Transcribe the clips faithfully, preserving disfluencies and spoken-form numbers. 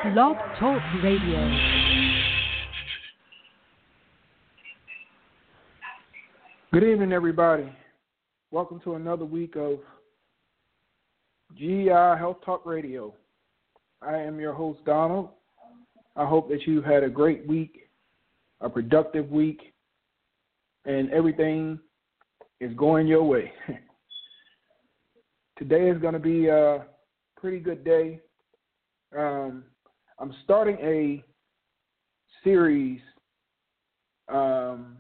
Blog Talk Radio. Good evening, everybody. Welcome to another week of G E I Health Talk Radio. I am your host, Donald. I hope that you've had a great week, a productive week, and everything is going your way. Today is going to be a pretty good day. Um, I'm starting a series um,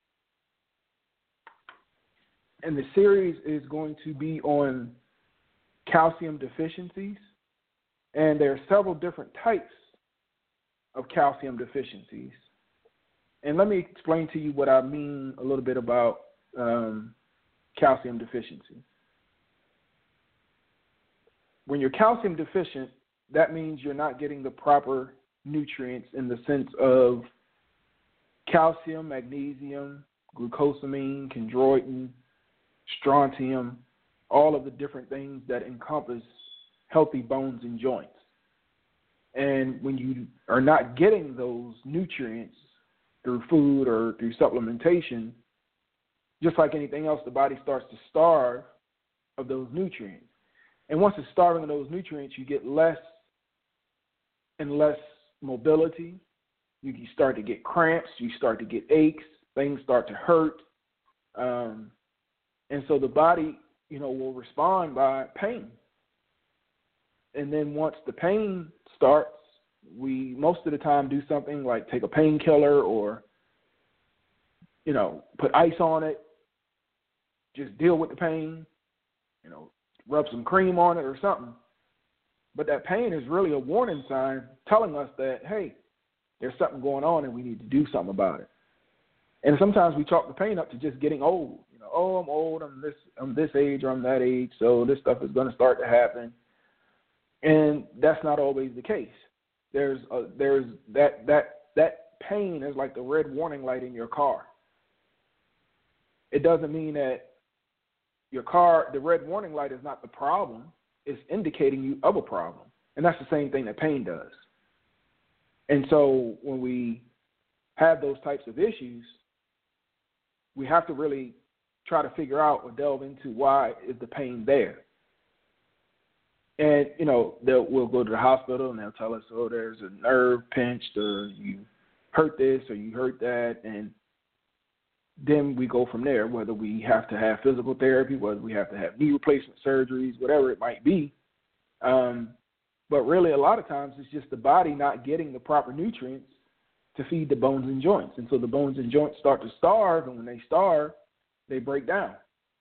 and the series is going to be on calcium deficiencies, and there are several different types of calcium deficiencies. And let me explain to you what I mean a little bit about um, calcium deficiency. When you're calcium deficient, that means you're not getting the proper nutrients in the sense of calcium, magnesium, glucosamine, chondroitin, strontium, all of the different things that encompass healthy bones and joints. And when you are not getting those nutrients through food or through supplementation, just like anything else, the body starts to starve of those nutrients. And once it's starving of those nutrients, you get less and less mobility. You start to get cramps. You start to get aches. Things start to hurt. Um, and so the body, you know, will respond by pain. And then once the pain starts, we most of the time do something like take a painkiller or, you know, put ice on it, just deal with the pain, you know, rub some cream on it or something. But that pain is really a warning sign telling us that, hey, there's something going on and we need to do something about it. And sometimes we chalk the pain up to just getting old. You know, oh, I'm old, I'm this, I'm this age or I'm that age, so this stuff is going to start to happen. And that's not always the case. There's a, there's that that that pain is like the red warning light in your car. It doesn't mean that your car, the red warning light is not the problem. It's indicating you of a problem. And that's the same thing that pain does. And so when we have those types of issues, we have to really try to figure out or delve into why is the pain there. And, you know, we'll go to the hospital and they'll tell us, oh, there's a nerve pinched or you hurt this or you hurt that. And then we go from there, whether we have to have physical therapy, whether we have to have knee replacement surgeries, whatever it might be. Um, but really a lot of times it's just the body not getting the proper nutrients to feed the bones and joints. And so the bones and joints start to starve, and when they starve, they break down.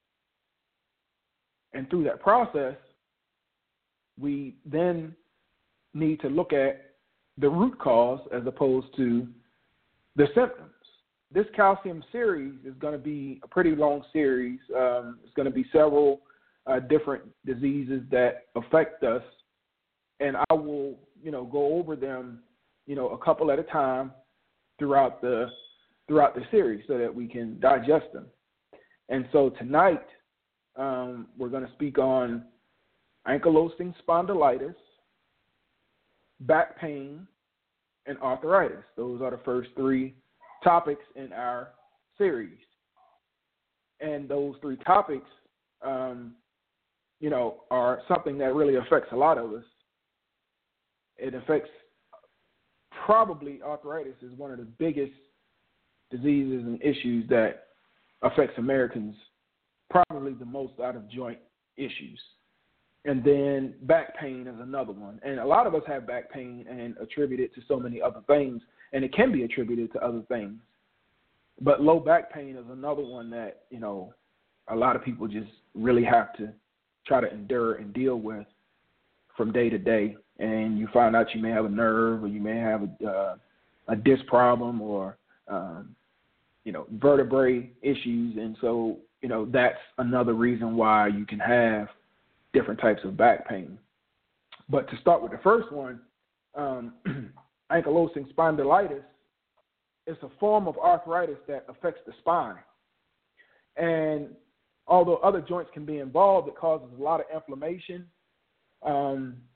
And through that process, we then need to look at the root cause as opposed to the symptoms. This calcium series is going to be a pretty long series. Um, it's going to be several uh, different diseases that affect us, and I will, you know, go over them, you know, a couple at a time throughout the throughout the series so that we can digest them. And so tonight um, we're going to speak on ankylosing spondylitis, back pain, and arthritis. Those are the first three topics in our series. And those three topics, um, you know, are something that really affects a lot of us. It affects, probably arthritis is one of the biggest diseases and issues that affects Americans, probably the most out of joint issues. And then back pain is another one. And a lot of us have back pain and attribute it to so many other things, and it can be attributed to other things. But low back pain is another one that, you know, a lot of people just really have to try to endure and deal with from day to day. And you find out you may have a nerve or you may have a, uh, a disc problem or, um, you know, vertebrae issues. And so, you know, that's another reason why you can have different types of back pain. But to start with the first one, um, ankylosing spondylitis is a form of arthritis that affects the spine. And although other joints can be involved, it causes a lot of inflammation. Um,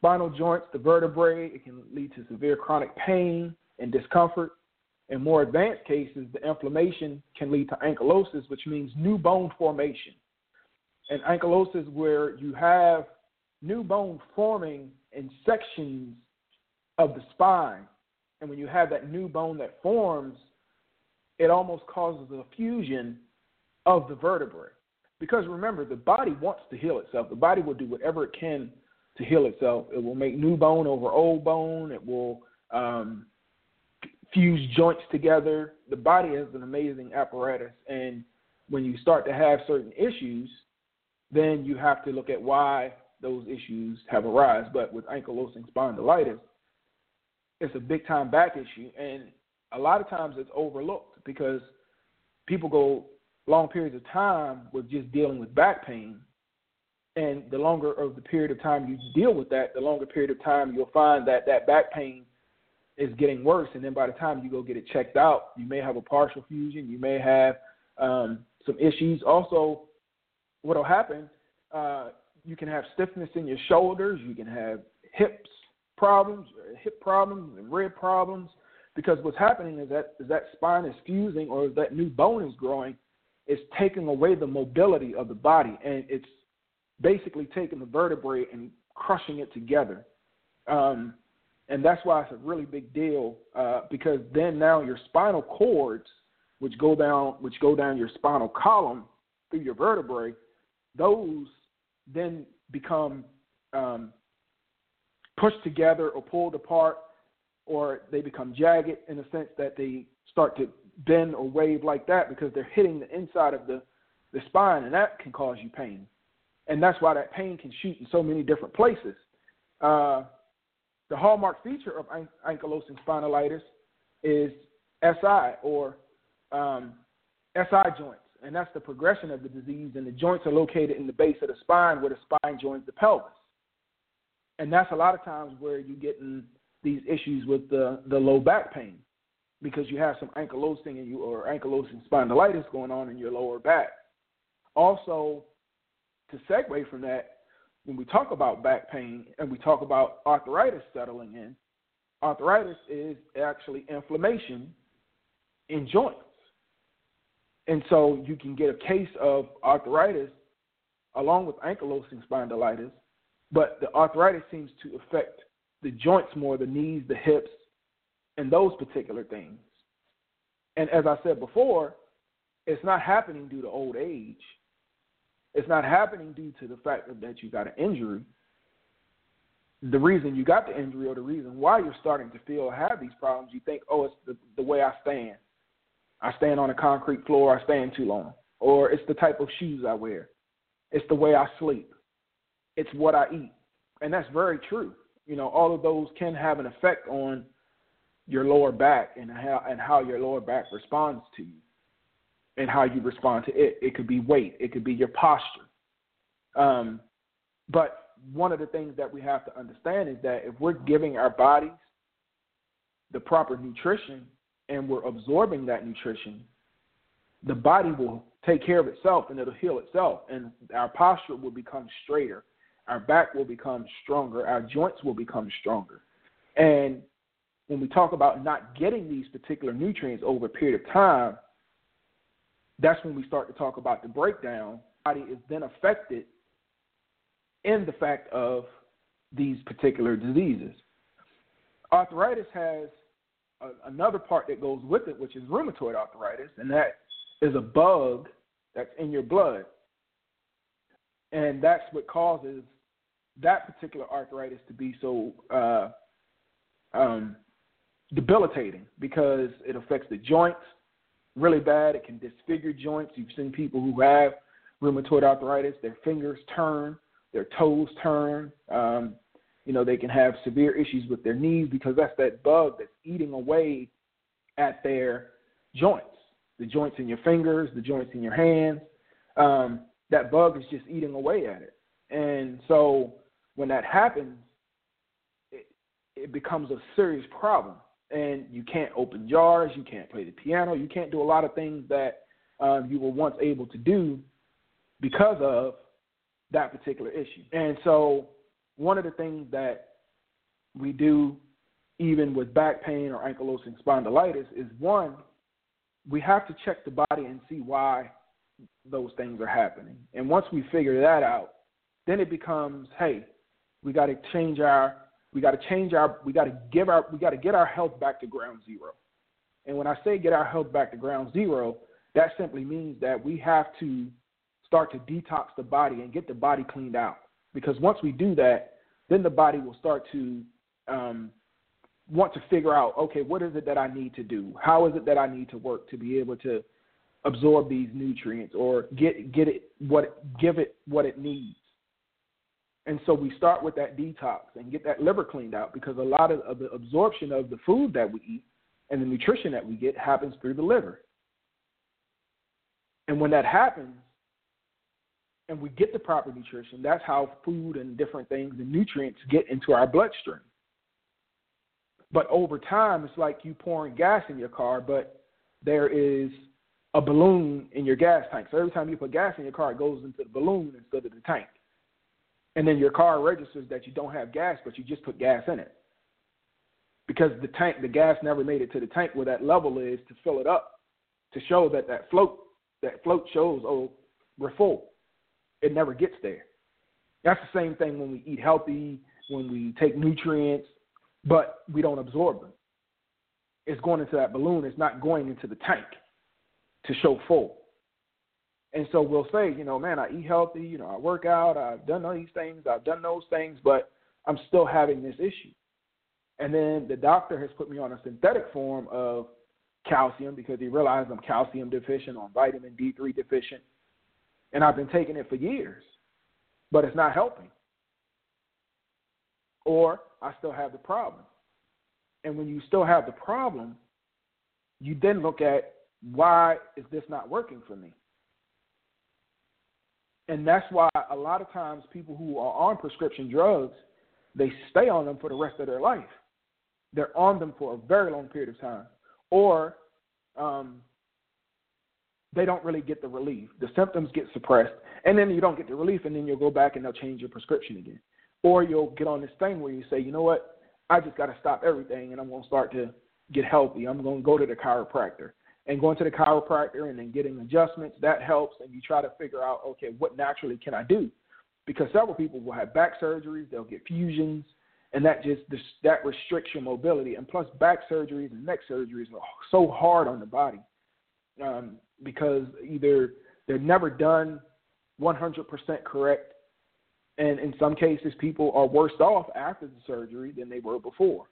spinal joints, the vertebrae. It can lead to severe chronic pain and discomfort. In more advanced cases, the inflammation can lead to ankylosis, which means new bone formation. And ankylosis, where you have new bone forming in sections of the spine. And when you have that new bone that forms, it almost causes a fusion of the vertebrae. Because remember, the body wants to heal itself. The body will do whatever it can to heal itself. It will make new bone over old bone. It will um, fuse joints together. The body is an amazing apparatus. And when you start to have certain issues, then you have to look at why those issues have arisen. But with ankylosing spondylitis, it's a big-time back issue. And a lot of times it's overlooked because people go long periods of time with just dealing with back pain. And the longer of the period of time you deal with that, the longer period of time you'll find that that back pain is getting worse. And then by the time you go get it checked out, you may have a partial fusion. You may have um, some issues. Also, what will happen, uh, you can have stiffness in your shoulders. You can have hips problems, hip problems, and rib problems. Because what's happening is that is that spine is fusing, or that new bone is growing. It's taking away the mobility of the body, and it's basically taking the vertebrae and crushing it together. Um, and that's why it's a really big deal, uh, because then now your spinal cords, which go down, which go down your spinal column through your vertebrae, those then become um, pushed together or pulled apart, or they become jagged in the sense that they start to bend or wave like that because they're hitting the inside of the, the spine, and that can cause you pain. And that's why that pain can shoot in so many different places. Uh, the hallmark feature of an- ankylosing spondylitis is S I, or um, S I joints, and that's the progression of the disease, and the joints are located in the base of the spine where the spine joins the pelvis. And that's a lot of times where you get in these issues with the, the low back pain, because you have some ankylosing and you, or ankylosing spondylitis going on in your lower back. Also, to segue from that, when we talk about back pain and we talk about arthritis settling in, arthritis is actually inflammation in joints. And so you can get a case of arthritis along with ankylosing spondylitis, but the arthritis seems to affect the joints more, the knees, the hips, and those particular things. And as I said before, it's not happening due to old age. It's not happening due to the fact that you got an injury. The reason you got the injury, or the reason why you're starting to feel or have these problems, you think, oh, it's the, the way I stand. I stand on a concrete floor, I stand too long. Or it's the type of shoes I wear. It's the way I sleep. It's what I eat. And that's very true. You know, all of those can have an effect on your lower back and how and how your lower back responds to you and how you respond to it. It could be weight. It could be your posture. Um, but one of the things that we have to understand is that if we're giving our bodies the proper nutrition and we're absorbing that nutrition, the body will take care of itself and it'll heal itself, and our posture will become straighter. Our back will become stronger. Our joints will become stronger. And when we talk about not getting these particular nutrients over a period of time, that's when we start to talk about the breakdown. The body is then affected in the fact of these particular diseases. Arthritis has a, another part that goes with it, which is rheumatoid arthritis, and that is a bug that's in your blood. And that's what causes that particular arthritis to be so uh, um, debilitating, because it affects the joints really bad. It can disfigure joints. You've seen people who have rheumatoid arthritis, their fingers turn, their toes turn. Um, you know, they can have severe issues with their knees because that's that bug that's eating away at their joints, the joints in your fingers, the joints in your hands. Um, that bug is just eating away at it. And so when that happens, it, it becomes a serious problem. And you can't open jars, you can't play the piano, you can't do a lot of things that um, you were once able to do because of that particular issue. And so one of the things that we do even with back pain or ankylosing spondylitis is, one, we have to check the body and see why those things are happening. And once we figure that out, then it becomes, hey, we got to change our, we got to change our, we got to give our, we got to get our health back to ground zero. And when I say get our health back to ground zero, that simply means that we have to start to detox the body and get the body cleaned out. Because once we do that, then the body will start to um, want to figure out, okay, what is it that I need to do? How is it that I need to work to be able to absorb these nutrients or get get it what give it what it needs? And so we start with that detox and get that liver cleaned out, because a lot of, of the absorption of the food that we eat and the nutrition that we get happens through the liver. And when that happens and we get the proper nutrition, that's how food and different things and nutrients get into our bloodstream. But over time, it's like you pouring gas in your car, but there is a balloon in your gas tank. So every time you put gas in your car, it goes into the balloon instead of the tank. And then your car registers that you don't have gas, but you just put gas in it. Because the tank, the gas never made it to the tank where that level is to fill it up, to show that that float, that float shows, oh, we're full. It never gets there. That's the same thing when we eat healthy, when we take nutrients, but we don't absorb them. It's going into that balloon. It's not going into the tank to show full. And so we'll say, you know, man, I eat healthy, you know, I work out, I've done all these things, I've done those things, but I'm still having this issue. And then the doctor has put me on a synthetic form of calcium because he realized I'm calcium deficient, or vitamin D three deficient. And I've been taking it for years, but it's not helping. Or I still have the problem. And when you still have the problem, you then look at, why is this not working for me? And that's why a lot of times people who are on prescription drugs, they stay on them for the rest of their life. They're on them for a very long period of time. Or um, they don't really get the relief. The symptoms get suppressed, and then you don't get the relief, and then you'll go back and they'll change your prescription again. Or you'll get on this thing where you say, you know what, I just got to stop everything, and I'm going to start to get healthy. I'm going to go to the chiropractor. And going to the chiropractor and then getting adjustments, that helps, and you try to figure out, okay, what naturally can I do? Because several people will have back surgeries, they'll get fusions, and that just that restricts your mobility. And plus, back surgeries and neck surgeries are so hard on the body um, because either they're never done one hundred percent correct, and in some cases, people are worse off after the surgery than they were before.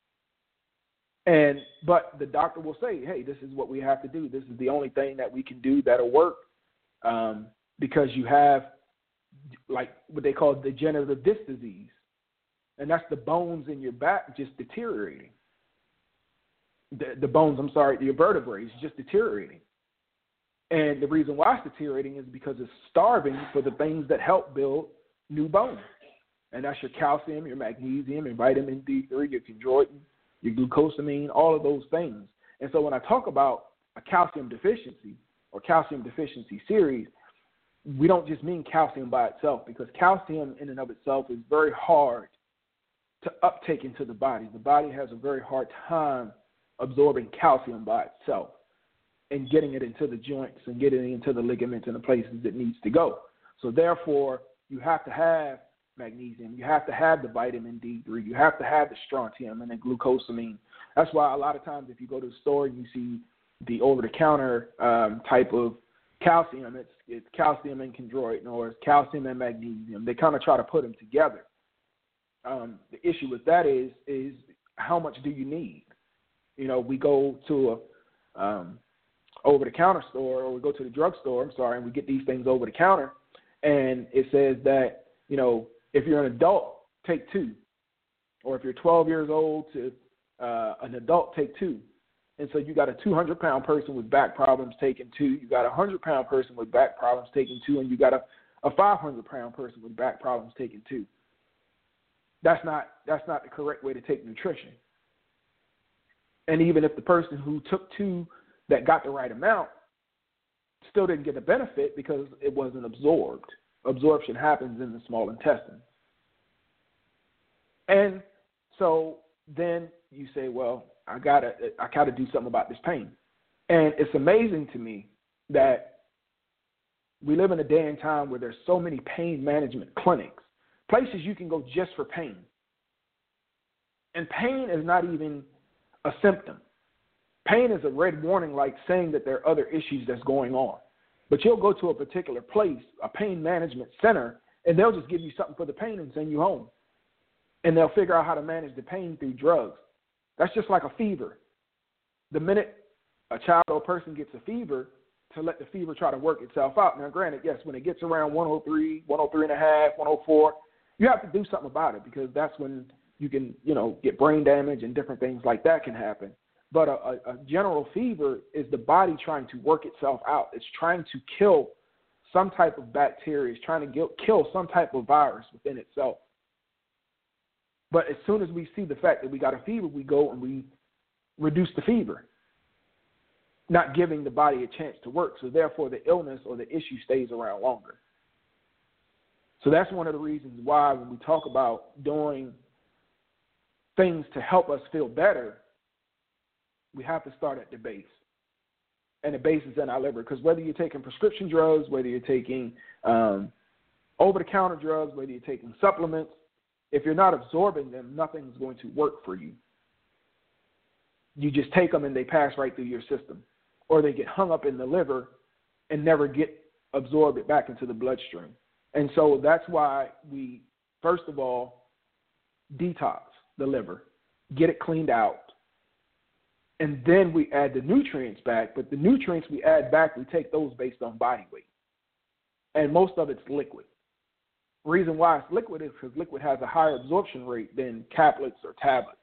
And but the doctor will say, hey, this is what we have to do. This is the only thing that we can do that'll work um, because you have like what they call degenerative disc disease. And that's the bones in your back just deteriorating. The, the bones, I'm sorry, your vertebrae is just deteriorating. And the reason why it's deteriorating is because it's starving for the things that help build new bones. And that's your calcium, your magnesium, your vitamin D three, your chondroitin, your glucosamine, all of those things. And so when I talk about a calcium deficiency or calcium deficiency series, we don't just mean calcium by itself, because calcium in and of itself is very hard to uptake into the body. The body has a very hard time absorbing calcium by itself and getting it into the joints and getting it into the ligaments and the places it needs to go. So therefore, you have to have magnesium, you have to have the vitamin D three, you have to have the strontium and the glucosamine. That's why a lot of times if you go to the store and you see the over-the-counter um, type of calcium, it's, it's calcium and chondroitin, or it's calcium and magnesium. They kind of try to put them together. Um, the issue with that is is how much do you need? You know, we go to a um, over-the-counter store, or we go to the drugstore, I'm sorry, and we get these things over the counter, and it says that, you know, if you're an adult, take two. Or if you're twelve years old to uh, an adult, take two. And so you got a two hundred pound person with back problems taking two. You got a one hundred pound person with back problems taking two. And you got a, a five hundred pound person with back problems taking two. That's not, that's not the correct way to take nutrition. And even if the person who took two that got the right amount still didn't get the benefit because it wasn't absorbed. Absorption happens in the small intestine. And So then you say, well, I gotta, I gotta do something about this pain. And it's amazing to me that we live in a day and time where there's so many pain management clinics, places you can go just for pain. And pain is not even a symptom. Pain is a red warning light saying that there are other issues that's going on. But you'll go to a particular place, a pain management center, and they'll just give you something for the pain and send you home. And they'll figure out how to manage the pain through drugs. That's just like a fever. The minute a child or a person gets a fever, to let the fever try to work itself out. Now, granted, yes, when it gets around one oh three, one oh three and a half, one oh four, you have to do something about it because that's when you can, you know, get brain damage and different things like that can happen. But a, a, a general fever is the body trying to work itself out. It's trying to kill some type of bacteria. It's trying to get, kill some type of virus within itself. But as soon as we see the fact that we got a fever, we go and we reduce the fever, not giving the body a chance to work. So therefore, the illness or the issue stays around longer. So that's one of the reasons why when we talk about doing things to help us feel better, we have to start at the base. And the base is in our liver. Because whether you're taking prescription drugs, whether you're taking um, over-the-counter drugs, whether you're taking supplements, if you're not absorbing them, nothing's going to work for you. You just take them and they pass right through your system. Or they get hung up in the liver and never get absorbed back into the bloodstream. And so that's why we, first of all, detox the liver, get it cleaned out, and then we add the nutrients back. But the nutrients we add back, we take those based on body weight. And most of it's liquid. The reason why it's liquid is because liquid has a higher absorption rate than caplets or tablets.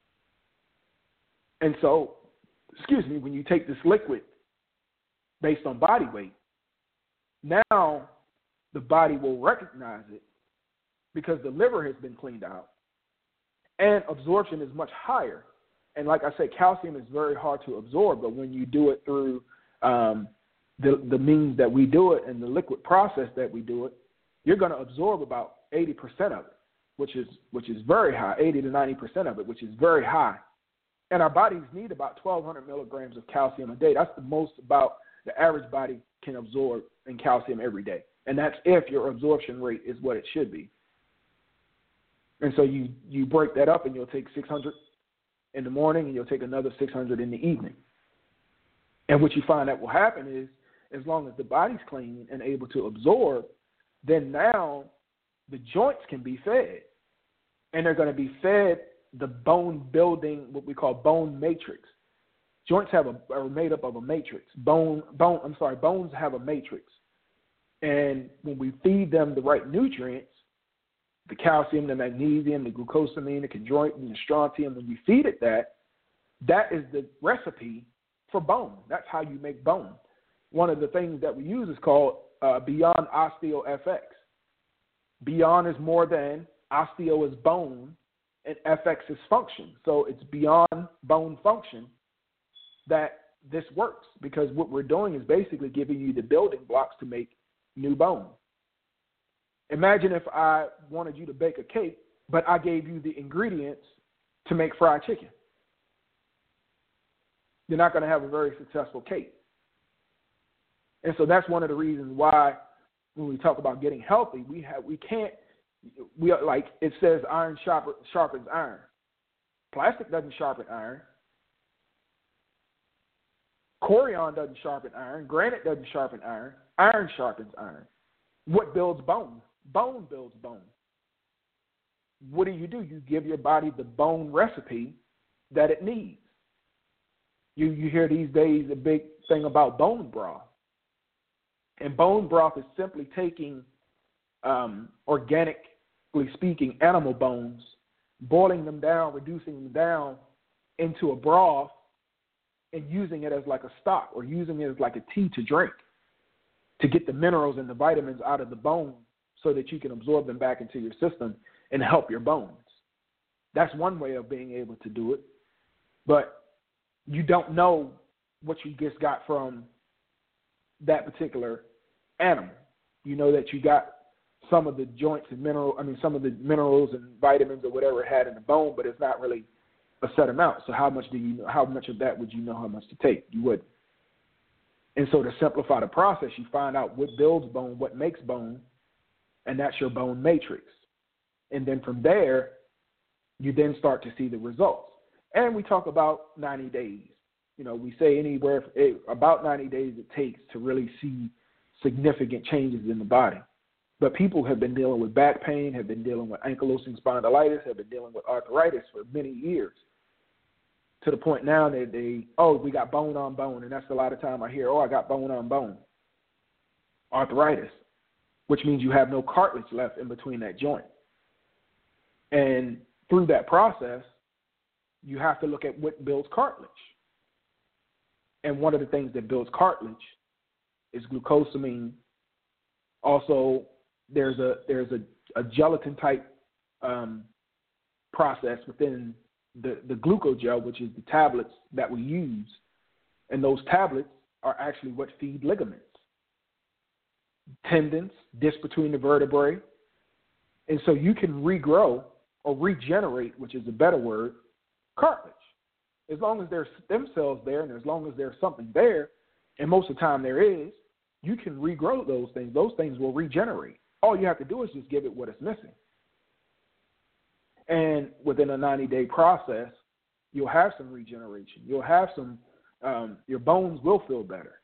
And so, excuse me, when you take this liquid based on body weight, now the body will recognize it because the liver has been cleaned out and absorption is much higher. And like I said, calcium is very hard to absorb, but when you do it through um, the, the means that we do it and the liquid process that we do it, you're going to absorb about eighty percent of it, which is which is very high, eighty to ninety percent of it, which is very high. And our bodies need about twelve hundred milligrams of calcium a day. That's the most about the average body can absorb in calcium every day. And that's if your absorption rate is what it should be. And so you, you break that up and you'll take six hundred in the morning and you'll take another six hundred in the evening. And what you find that will happen is as long as the body's clean and able to absorb, then now the joints can be fed. And they're going to be fed the bone building, what we call bone matrix. Joints have a, are made up of a matrix. Bone, bone, I'm sorry, bones have a matrix. And when we feed them the right nutrients, the calcium, the magnesium, the glucosamine, the chondroitin, the strontium, when you feed it that, that is the recipe for bone. That's how you make bone. One of the things that we use is called uh, Beyond OsteoFX. Beyond is more than, osteo is bone, and F X is function. So it's beyond bone function that this works, because what we're doing is basically giving you the building blocks to make new bone. Imagine if I wanted you to bake a cake, but I gave you the ingredients to make fried chicken. You're not going to have a very successful cake. And so that's one of the reasons why when we talk about getting healthy, we have we can't we are, like it says iron sharper, sharpens iron. Plastic doesn't sharpen iron. Corian doesn't sharpen iron. Granite doesn't sharpen iron. Iron sharpens iron. What builds bone? Bone builds bone. What do you do? You give your body the bone recipe that it needs. You you hear these days a big thing about bone broth. And bone broth is simply taking um, organically speaking animal bones, boiling them down, reducing them down into a broth, and using it as like a stock or using it as like a tea to drink to get the minerals and the vitamins out of the bone so that you can absorb them back into your system and help your bones. That's one way of being able to do it. But you don't know what you just got from that particular animal. You know that you got some of the joints and mineral, I mean, some of the minerals and vitamins or whatever it had in the bone, but it's not really a set amount. So how much do you know, how much of that would you know how much to take? You wouldn't. And so to simplify the process, you find out what builds bone, what makes bone, and that's your bone matrix. And then from there, you then start to see the results. And we talk about ninety days. You know, we say anywhere about ninety days it takes to really see significant changes in the body. But people have been dealing with back pain, have been dealing with ankylosing spondylitis, have been dealing with arthritis for many years, to the point now that they, oh, we got bone on bone. And that's a lot of time I hear, oh, I got bone on bone. Arthritis, which means you have no cartilage left in between that joint. And through that process, you have to look at what builds cartilage. And one of the things that builds cartilage is glucosamine. Also, there's a there's a, a gelatin type um, process within the, the glucogel, which is the tablets that we use. And those tablets are actually what feed ligaments, tendons, disc between the vertebrae. And so you can regrow or regenerate, which is a better word, cartilage. As long as there's stem cells there and as long as there's something there, and most of the time there is, you can regrow those things. Those things will regenerate. All you have to do is just give it what it's missing. And within a ninety-day process, you'll have some regeneration. You'll have some, um, your bones will feel better.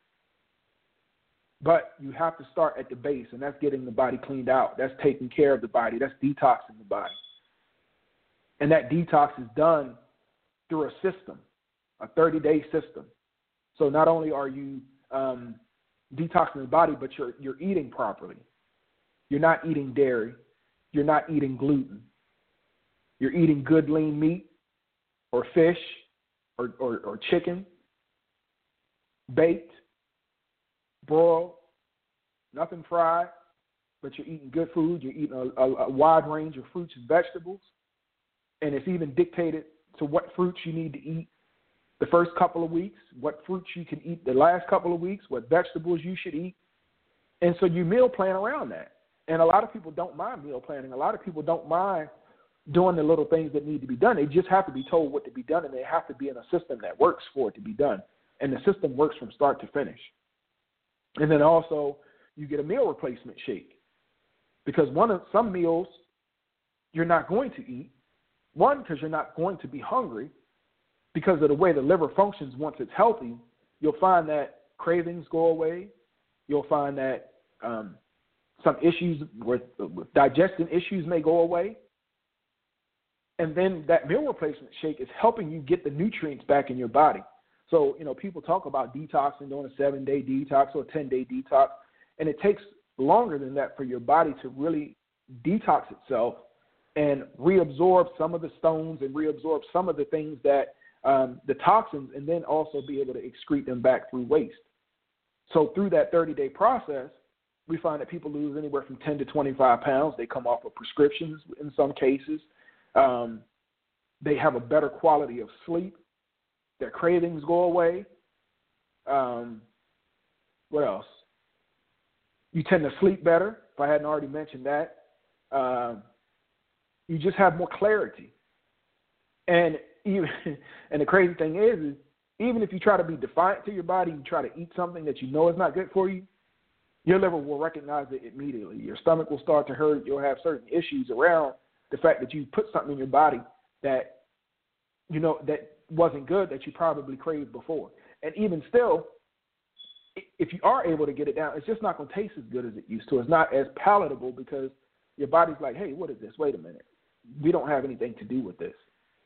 But you have to start at the base, and that's getting the body cleaned out. That's taking care of the body. That's detoxing the body. And that detox is done through a system, a thirty-day system. So not only are you um, detoxing the body, but you're you're eating properly. You're not eating dairy. You're not eating gluten. You're eating good lean meat or fish or, or, or chicken, baked, broiled, nothing fried, but you're eating good food. You're eating a, a, a wide range of fruits and vegetables. And it's even dictated to what fruits you need to eat the first couple of weeks, what fruits you can eat the last couple of weeks, what vegetables you should eat. And so you meal plan around that. And a lot of people don't mind meal planning. A lot of people don't mind doing the little things that need to be done. They just have to be told what to be done, and they have to be in a system that works for it to be done. And the system works from start to finish. And then also you get a meal replacement shake, because one of some meals you're not going to eat. One, because you're not going to be hungry because of the way the liver functions once it's healthy. You'll find that cravings go away. You'll find that um, some issues with, with digestion issues may go away. And then that meal replacement shake is helping you get the nutrients back in your body. So, you know, people talk about detoxing, doing a seven-day detox or a ten-day detox, and it takes longer than that for your body to really detox itself and reabsorb some of the stones and reabsorb some of the things that um, the toxins, and then also be able to excrete them back through waste. So through that thirty-day process, we find that people lose anywhere from ten to twenty-five pounds. They come off of prescriptions in some cases. Um, they have a better quality of sleep. Their cravings go away. Um, what else? You tend to sleep better, if I hadn't already mentioned that. Um, you just have more clarity. And even, and the crazy thing is, is, even if you try to be defiant to your body, you try to eat something that you know is not good for you, your liver will recognize it immediately. Your stomach will start to hurt. You'll have certain issues around the fact that you put something in your body that, you know, that wasn't good, that you probably craved before. And even still, if you are able to get it down, it's just not going to taste as good as it used to. It's not as palatable because your body's like, hey, what is this? Wait a minute. We don't have anything to do with this.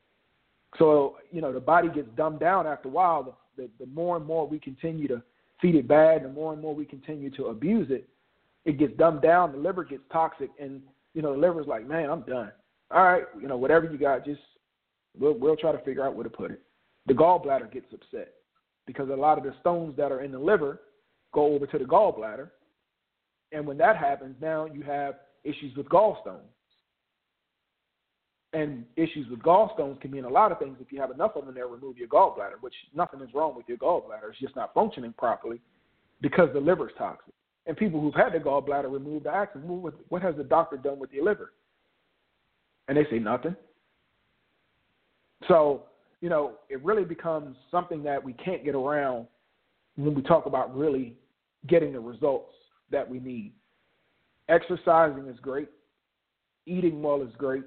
So, you know, the body gets dumbed down after a while. The, the, the more and more we continue to feed it bad, the more and more we continue to abuse it, it gets dumbed down. The liver gets toxic, and, you know, the liver's like, man, I'm done. All right, you know, whatever you got, just we'll, we'll try to figure out where to put it. The gallbladder gets upset because a lot of the stones that are in the liver go over to the gallbladder. And when that happens, now you have issues with gallstones. And issues with gallstones can mean a lot of things. If you have enough of them there, remove your gallbladder, which nothing is wrong with your gallbladder. It's just not functioning properly because the liver's toxic. And people who've had their gallbladder removed, I ask them, well, what, what has the doctor done with your liver? And they say nothing. So, you know, it really becomes something that we can't get around when we talk about really getting the results that we need. Exercising is great. Eating well is great.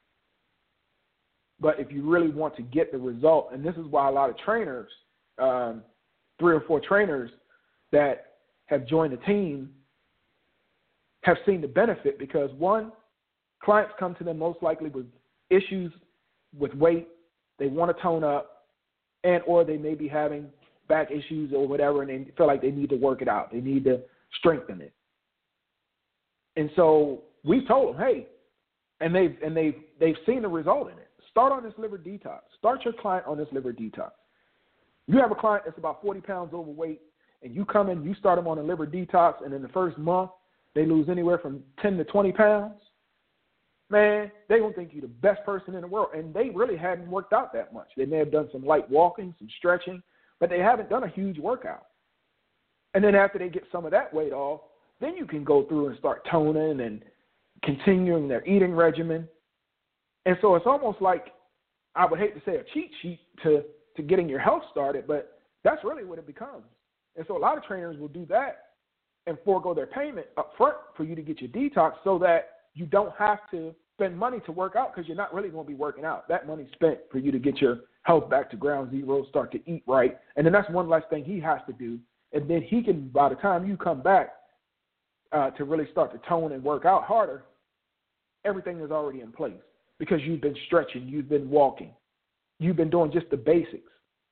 But if you really want to get the result, and this is why a lot of trainers, um, three or four trainers that have joined the team have seen the benefit, because, one, clients come to them most likely with issues with weight. They want to tone up, and or they may be having back issues or whatever, and they feel like they need to work it out. They need to strengthen it. And so we told them, hey, and they've and they've they've seen the result in it. Start on this liver detox. Start your client on this liver detox. You have a client that's about forty pounds overweight, and you come in, you start them on a liver detox, and in the first month they lose anywhere from ten to twenty pounds. Man, they're going to think you're the best person in the world. And they really hadn't worked out that much. They may have done some light walking, some stretching, but they haven't done a huge workout. And then after they get some of that weight off, then you can go through and start toning and continuing their eating regimen. And so it's almost like, I would hate to say a cheat sheet to, to getting your health started, but that's really what it becomes. And so a lot of trainers will do that and forego their payment up front for you to get your detox, so that you don't have to spend money to work out, because you're not really going to be working out. That money's spent for you to get your health back to ground zero, start to eat right. And then that's one less thing he has to do. And then he can, by the time you come back uh, to really start to tone and work out harder, everything is already in place, because you've been stretching, you've been walking, you've been doing just the basics.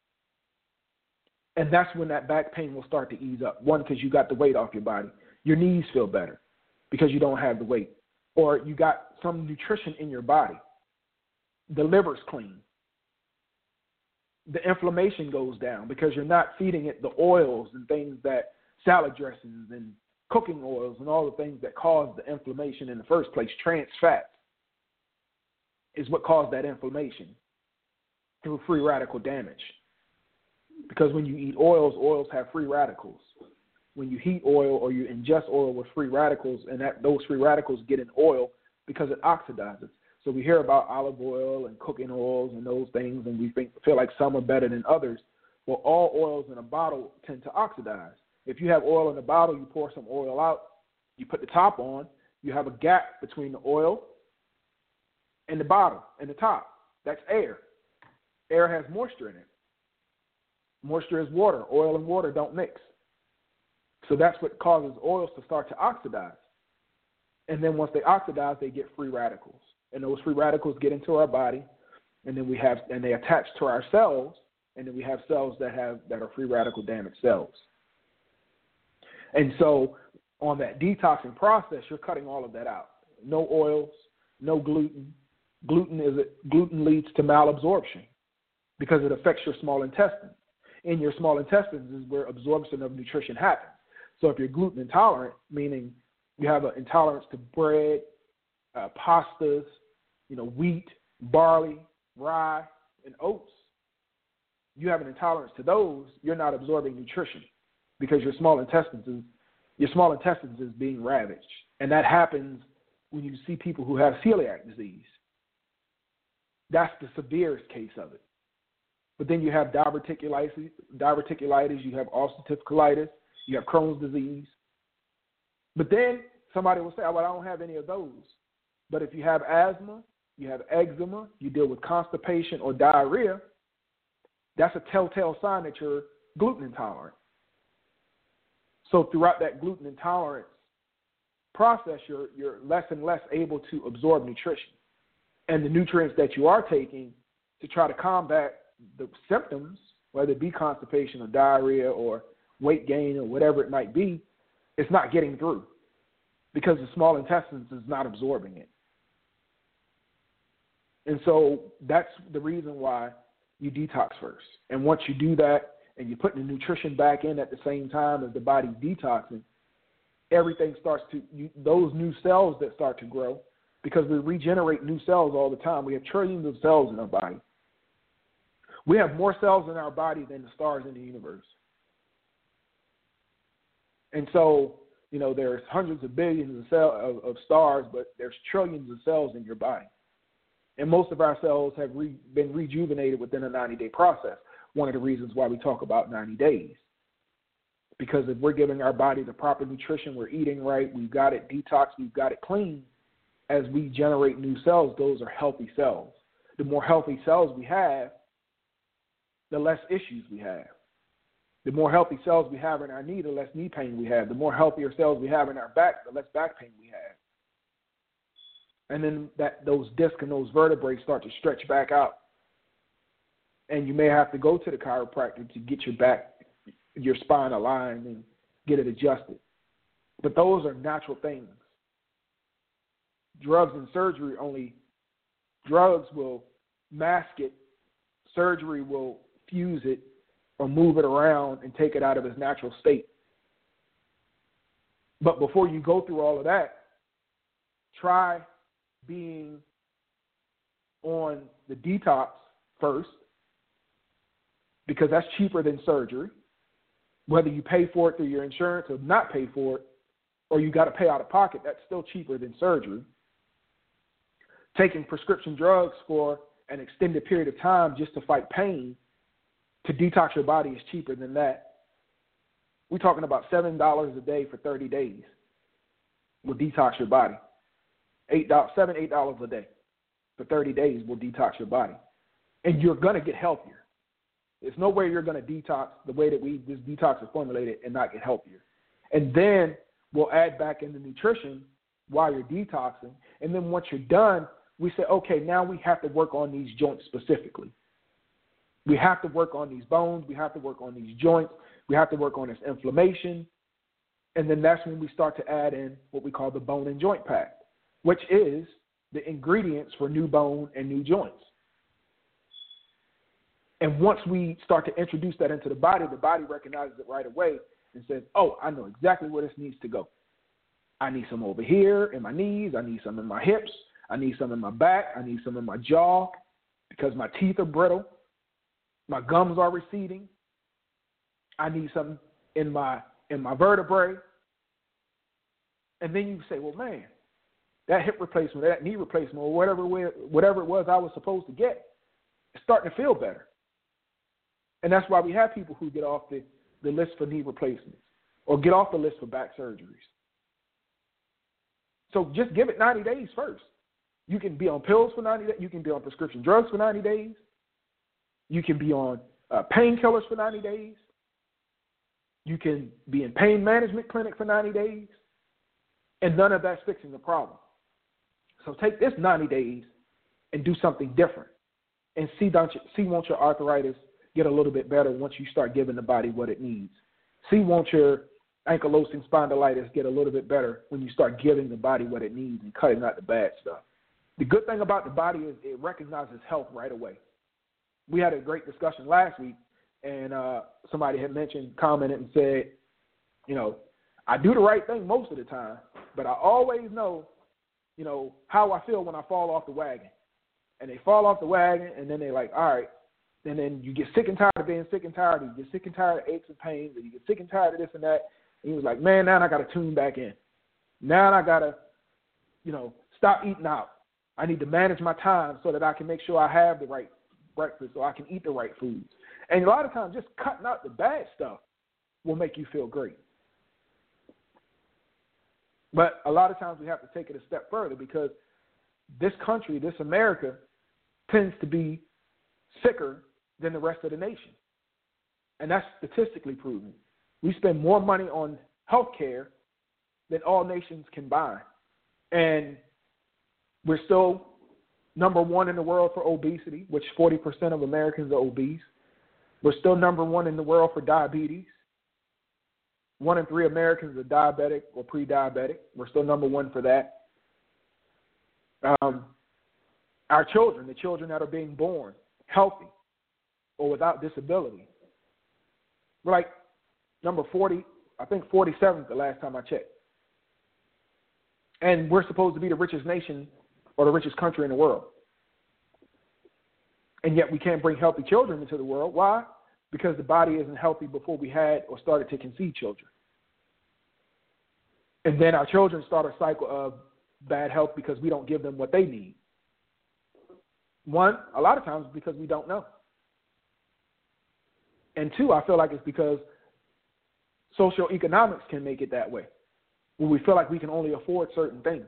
And that's when that back pain will start to ease up. One, because you got the weight off your body. Your knees feel better because you don't have the weight. Or you got some nutrition in your body. The liver's clean. The inflammation goes down because you're not feeding it the oils and things that salad dressings and cooking oils and all the things that cause the inflammation in the first place. Trans fat is what caused that inflammation through free radical damage. Because when you eat oils, oils have free radicals. When you heat oil or you ingest oil with free radicals, and that those free radicals get in oil because it oxidizes. So we hear about olive oil and cooking oils and those things, and we think feel like some are better than others. Well, all oils in a bottle tend to oxidize. If you have oil in a bottle, you pour some oil out, you put the top on, you have a gap between the oil and the bottle and the top. That's air. Air has moisture in it. Moisture is water. Oil and water don't mix. So that's what causes oils to start to oxidize. And then once they oxidize, they get free radicals. And those free radicals get into our body, and then we have, and they attach to our cells, and then we have cells that have, that are free radical damaged cells. And so on that detoxing process, you're cutting all of that out. No oils, no gluten. Gluten is a, gluten leads to malabsorption because it affects your small intestine. In your small intestines is where absorption of nutrition happens. So if you're gluten intolerant, meaning you have an intolerance to bread, uh, pastas, you know, wheat, barley, rye, and oats, you have an intolerance to those, you're not absorbing nutrition because your small intestines is, your small intestines is being ravaged. And that happens when you see people who have celiac disease. That's the severest case of it. But then you have diverticulitis, diverticulitis, you have ulcerative colitis, you have Crohn's disease. But then somebody will say, oh, well, I don't have any of those. But if you have asthma, you have eczema, you deal with constipation or diarrhea, that's a telltale sign that you're gluten intolerant. So throughout that gluten intolerance process, you're, you're less and less able to absorb nutrition. And the nutrients that you are taking to try to combat the symptoms, whether it be constipation or diarrhea or weight gain or whatever it might be, it's not getting through because the small intestines is not absorbing it. And so that's the reason why you detox first. And once you do that and you put the nutrition back in at the same time as the body detoxing, everything starts to, you, those new cells that start to grow, because we regenerate new cells all the time. We have trillions of cells in our body. We have more cells in our body than the stars in the universe. And so you know, there's hundreds of billions of, cell, of, of stars, but there's trillions of cells in your body. And most of our cells have re, been rejuvenated within a ninety-day process. One of the reasons why we talk about ninety days. Because if we're giving our body the proper nutrition, we're eating right, we've got it detoxed, we've got it clean, as we generate new cells, those are healthy cells. The more healthy cells we have, the less issues we have. The more healthy cells we have in our knee, the less knee pain we have. The more healthier cells we have in our back, the less back pain we have. And then that those discs and those vertebrae start to stretch back out. And you may have to go to the chiropractor to get your back, your spine aligned and get it adjusted. But those are natural things. Drugs and surgery only, drugs will mask it, surgery will fuse it or move it around and take it out of its natural state. But before you go through all of that, try being on the detox first, because that's cheaper than surgery. Whether you pay for it through your insurance or not pay for it, or you got to pay out of pocket, that's still cheaper than surgery. Taking prescription drugs for an extended period of time just to fight pain to detox your body is cheaper than that. We're talking about seven dollars a day for thirty days will detox your body. Eight dollars, seven, eight dollars a day for thirty days will detox your body. And you're going to get healthier. There's no way you're going to detox the way that we this detox is formulated and not get healthier. And then we'll add back in the nutrition while you're detoxing. And then once you're done, we say, okay, now we have to work on these joints specifically. We have to work on these bones. We have to work on these joints. We have to work on this inflammation. And then that's when we start to add in what we call the bone and joint pack, which is the ingredients for new bone and new joints. And once we start to introduce that into the body, the body recognizes it right away and says, oh, I know exactly where this needs to go. I need some over here in my knees. I need some in my hips. I need some in my back. I need some in my jaw because my teeth are brittle. My gums are receding. I need some in my in my vertebrae. And then you say, well, man, that hip replacement, that knee replacement, or whatever, whatever it was I was supposed to get, it's starting to feel better. And that's why we have people who get off the, the list for knee replacements or get off the list for back surgeries. So just give it ninety days first. You can be on pills for ninety days. You can be on prescription drugs for ninety days. You can be on uh, painkillers for ninety days. You can be in pain management clinic for ninety days. And none of that's fixing the problem. So take this ninety days and do something different. And see, don't you, see won't your arthritis get a little bit better once you start giving the body what it needs. See won't your ankylosing spondylitis get a little bit better when you start giving the body what it needs and cutting out the bad stuff. The good thing about the body is it recognizes health right away. We had a great discussion last week, and uh, somebody had mentioned, commented and said, you know, I do the right thing most of the time, but I always know, you know, how I feel when I fall off the wagon. And they fall off the wagon, and then they're like, all right. And then you get sick and tired of being sick and tired. You get sick and tired of aches and pains, and you get sick and tired of this and that. And he was like, man, now I got to tune back in. Now I got to, you know, stop eating out. I need to manage my time so that I can make sure I have the right breakfast, so I can eat the right foods. And a lot of times just cutting out the bad stuff will make you feel great. But a lot of times we have to take it a step further because this country, this America, tends to be sicker than the rest of the nation. And that's statistically proven. We spend more money on health care than all nations combined. And we're still number one in the world for obesity, which forty percent of Americans are obese. We're still number one in the world for diabetes. One in three Americans are diabetic or pre-diabetic. We're still number one for that. Um, our children, the children that are being born healthy or without disability, we're like number forty, I think forty-seventh the last time I checked. And we're supposed to be the richest nation or the richest country in the world. And yet we can't bring healthy children into the world. Why? Because the body isn't healthy before we had or started to conceive children. And then our children start a cycle of bad health because we don't give them what they need. One, a lot of times because we don't know. And two, I feel like it's because socioeconomics can make it that way, where we feel like we can only afford certain things.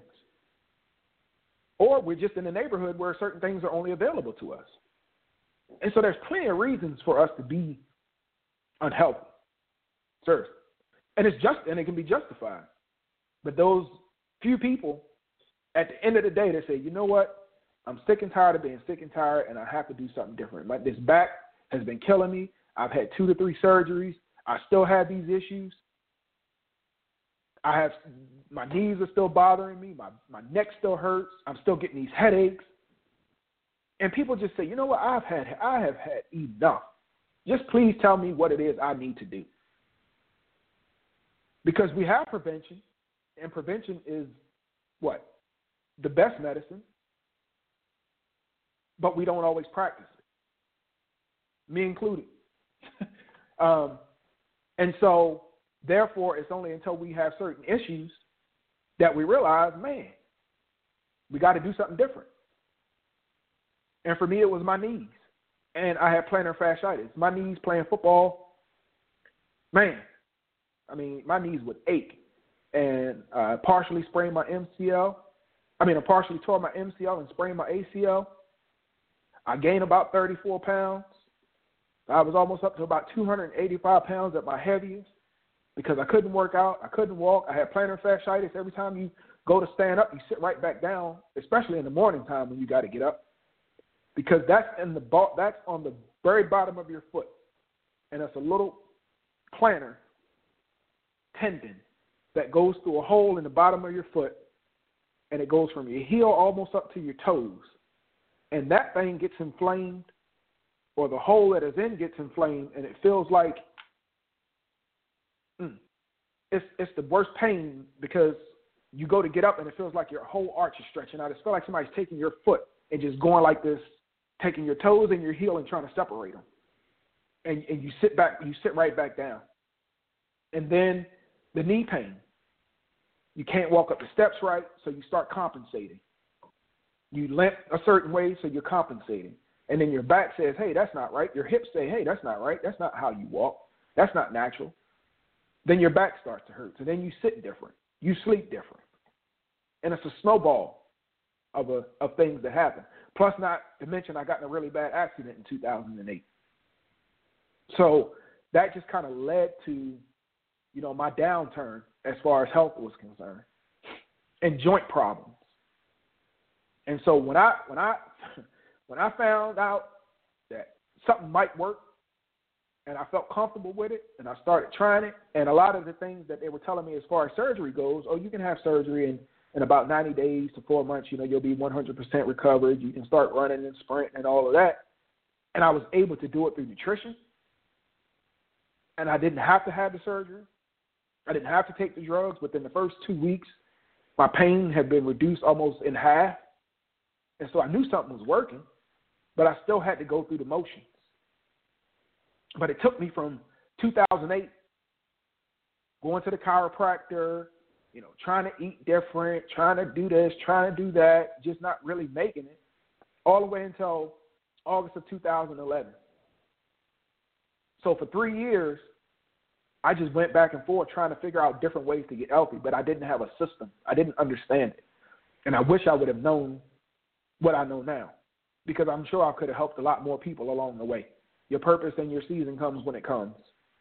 Or we're just in a neighborhood where certain things are only available to us. And so there's plenty of reasons for us to be unhealthy. Seriously. And it's just and it can be justified. But those few people, at the end of the day, they say, you know what? I'm sick and tired of being sick and tired, and I have to do something different. My, this back has been killing me. I've had two to three surgeries. I still have these issues. I have my knees are still bothering me. My my neck still hurts. I'm still getting these headaches. And people just say, you know what? I've had I have had enough. Just please tell me what it is I need to do. Because we have prevention, and prevention is what? The best medicine. But we don't always practice it. Me included. um, and so, therefore, it's only until we have certain issues that we realize, man, we got to do something different. And for me, it was my knees. And I had plantar fasciitis. My knees playing football, man, I mean, my knees would ache. And I partially sprained my M C L. I mean, I partially tore my M C L and sprained my A C L. I gained about thirty-four pounds. I was almost up to about two hundred eighty-five pounds at my heaviest because I couldn't work out. I couldn't walk. I had plantar fasciitis. Every time you go to stand up, you sit right back down, especially in the morning time when you got to get up, because that's in the that's on the very bottom of your foot, and it's a little plantar tendon that goes through a hole in the bottom of your foot, and it goes from your heel almost up to your toes. And that thing gets inflamed, or the hole that is in gets inflamed, and it feels like mm, it's it's the worst pain because you go to get up and it feels like your whole arch is stretching out. It feels like somebody's taking your foot and just going like this, taking your toes and your heel and trying to separate them. And, and you sit back, you sit right back down. And then the knee pain. You can't walk up the steps right, so you start compensating. You limp a certain way, so you're compensating. And then your back says, hey, that's not right. Your hips say, hey, that's not right. That's not how you walk. That's not natural. Then your back starts to hurt. So then you sit different. You sleep different. And it's a snowball of a, of things that happen. Plus, not to mention, I got in a really bad accident in two thousand eight. So that just kind of led to, you know, my downturn as far as health was concerned, and joint problems. And so when I when I when I found out that something might work, and I felt comfortable with it, and I started trying it, and a lot of the things that they were telling me as far as surgery goes, oh, you can have surgery in, in about ninety days to four months, you know, you'll be one hundred percent recovered, you can start running and sprinting and all of that. And I was able to do it through nutrition, and I didn't have to have the surgery. I didn't have to take the drugs. Within the first two weeks, my pain had been reduced almost in half. And so I knew something was working, but I still had to go through the motions. But it took me from two thousand eight, going to the chiropractor, you know, trying to eat different, trying to do this, trying to do that, just not really making it, all the way until August of two thousand eleven. So for three years, I just went back and forth trying to figure out different ways to get healthy, but I didn't have a system. I didn't understand it. And I wish I would have known what I know now, because I'm sure I could have helped a lot more people along the way. Your purpose and your season comes when it comes.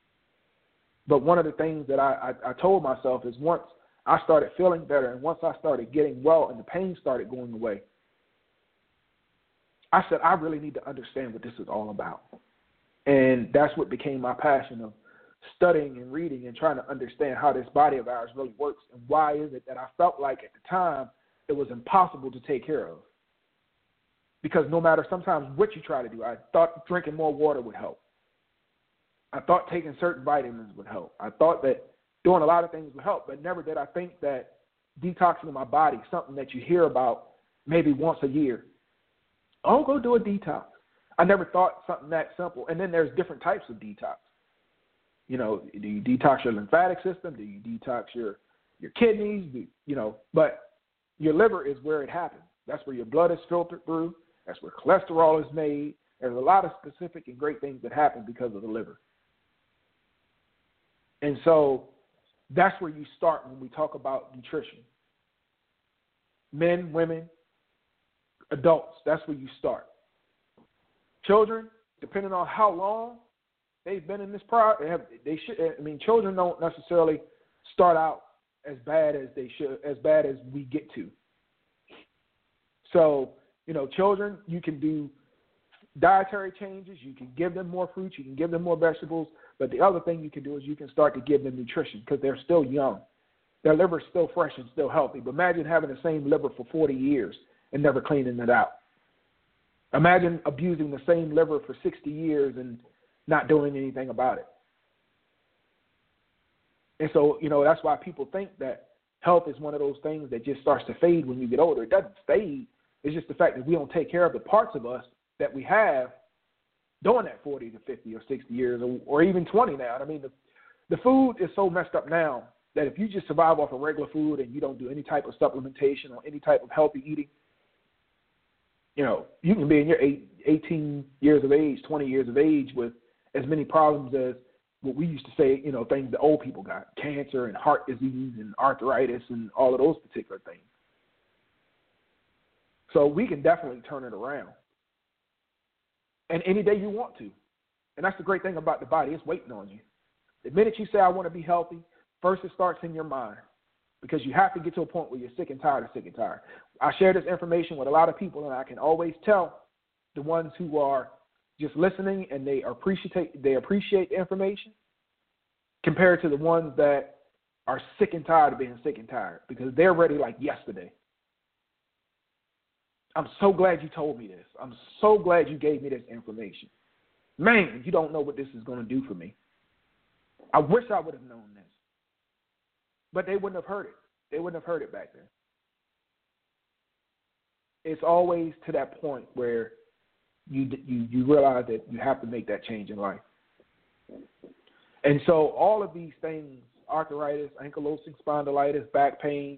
But one of the things that I, I, I told myself is once I started feeling better and once I started getting well and the pain started going away, I said, I really need to understand what this is all about. And that's what became my passion of studying and reading and trying to understand how this body of ours really works and why is it that I felt like at the time it was impossible to take care of. Because no matter sometimes what you try to do, I thought drinking more water would help. I thought taking certain vitamins would help. I thought that doing a lot of things would help, but never did I think that detoxing my body, something that you hear about maybe once a year. Oh, go do a detox. I never thought something that simple. And then there's different types of detox. You know, do you detox your lymphatic system? Do you detox your your kidneys, you know, but your liver is where it happens. That's where your blood is filtered through. That's where cholesterol is made. There's a lot of specific and great things that happen because of the liver. And so that's where you start when we talk about nutrition. Men, women, adults, that's where you start. Children, depending on how long they've been in this product, they, have, they should. I mean, children don't necessarily start out as bad as they should, as bad as we get to. So, you know, children, you can do dietary changes. You can give them more fruits. You can give them more vegetables. But the other thing you can do is you can start to give them nutrition because they're still young. Their liver is still fresh and still healthy. But imagine having the same liver for forty years and never cleaning it out. Imagine abusing the same liver for sixty years and not doing anything about it. And so, you know, that's why people think that health is one of those things that just starts to fade when you get older. It doesn't fade. It's just the fact that we don't take care of the parts of us that we have during that forty to fifty or sixty years or, or even twenty now. I mean, the, the food is so messed up now that if you just survive off of regular food and you don't do any type of supplementation or any type of healthy eating, you know, you can be in your eight, eighteen years of age, twenty years of age with as many problems as what we used to say, you know, things that old people got, cancer and heart disease and arthritis and all of those particular things. So we can definitely turn it around. And any day you want to. And that's the great thing about the body. It's waiting on you. The minute you say, I want to be healthy, first it starts in your mind because you have to get to a point where you're sick and tired of sick and tired. I share this information with a lot of people, and I can always tell the ones who are just listening and they appreciate they appreciate the information compared to the ones that are sick and tired of being sick and tired because they're ready like yesterday. I'm so glad you told me this. I'm so glad you gave me this information. Man, you don't know what this is going to do for me. I wish I would have known this. But they wouldn't have heard it. They wouldn't have heard it back then. It's always to that point where you you you realize that you have to make that change in life. And so all of these things, arthritis, ankylosing spondylitis, back pain,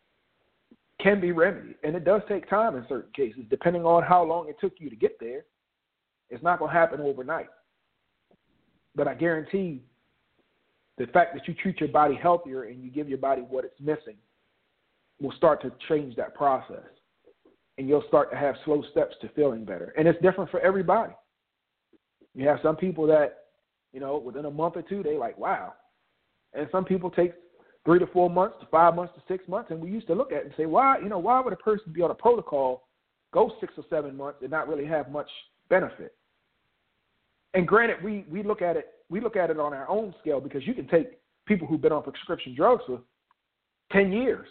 can be remedied. And it does take time in certain cases, depending on how long it took you to get there. It's not going to happen overnight. But I guarantee the fact that you treat your body healthier and you give your body what it's missing will start to change that process. And you'll start to have slow steps to feeling better. And it's different for everybody. You have some people that, you know, within a month or two, they like, wow. And some people take three to four months to five months to six months. And we used to look at it and say, why, you know, why would a person be on a protocol, go six or seven months and not really have much benefit? And granted, we, we look at it, we look at it on our own scale because you can take people who've been on prescription drugs for ten years